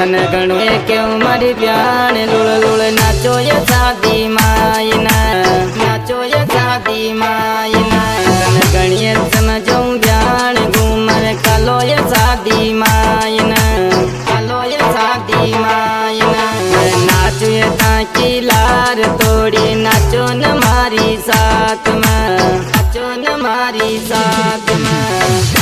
तने घणो क्यों मारी ब्याण लुड़ लुड़ नाचो ये शादी मायना नाचो ये शादी मायना तने घणिए समझो ब्याण घूमर कालो ये शादी मायना कालो ये शादी मायना नाचो ये ताकी लार तोड़ी नाचो न मारी साथ में नाचो न मारी साथ में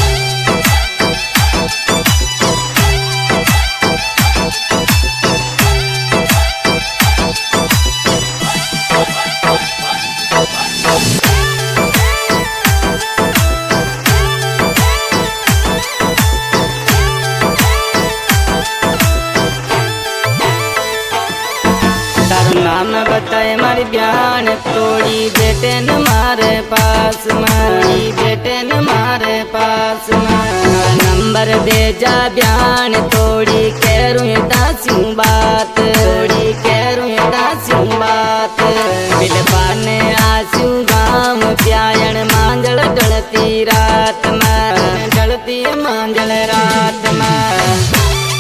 नाम बताए मारी ब्यान तोड़ी बेटे न मारे पास मारी बेटे न मारे पास नंबर दे जा ब्यान तोड़ी करूँ दासियों बात तोड़ी करूँ दासियों बात बिल पाने आसियों गाँव प्यायन मांजल डलती रात में डलती मांजल रात में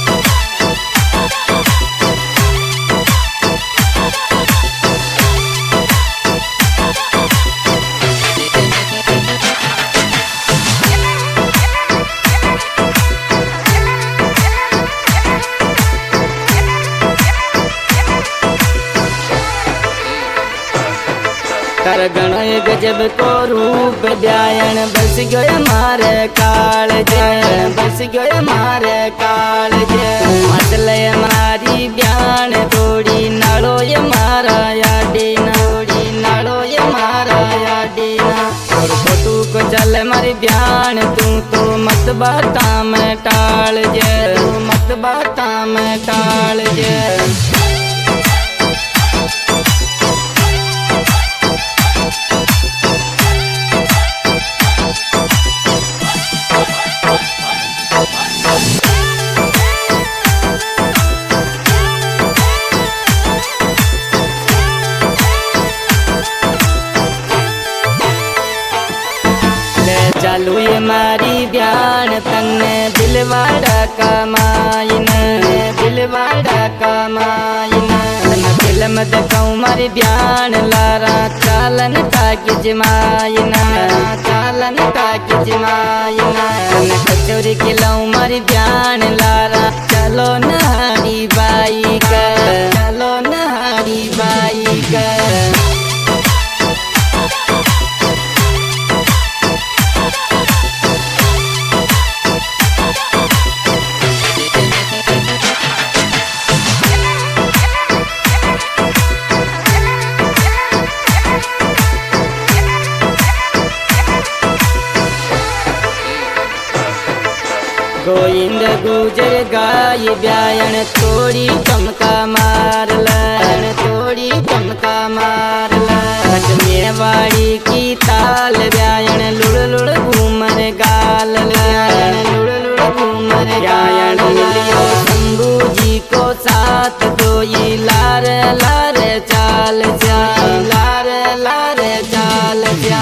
कर गणो गजब को रूप ब्यायन बस गयो मारे काल जय बस गयो मारे काल जय मसले मारी ब्यान तोड़ी नालो ये मारा याडी नोड़ी नालो ये मारा याडी और फोटू को चल मारी ब्यान तू तो मत बाता में टाल जय मत बाता में टाल जय चालू ये मारी ब्यान तन्ने दिलवाड़ा का मायना दिलवाड़ा का मायना फिल्म दिखाऊं मारी ब्यान लारा चालन टाकी जमायना चालन टाकी जमायना कचोरी खिलाऊं मारी ब्यान लारा चलो नहारी बाई का चलो नहारी बाई का गोविंद गुजर गाय ब्यायन थोड़ी चमका मार लन थोड़ी चमका मार लन मेवाड़ी की ताल ब्यायन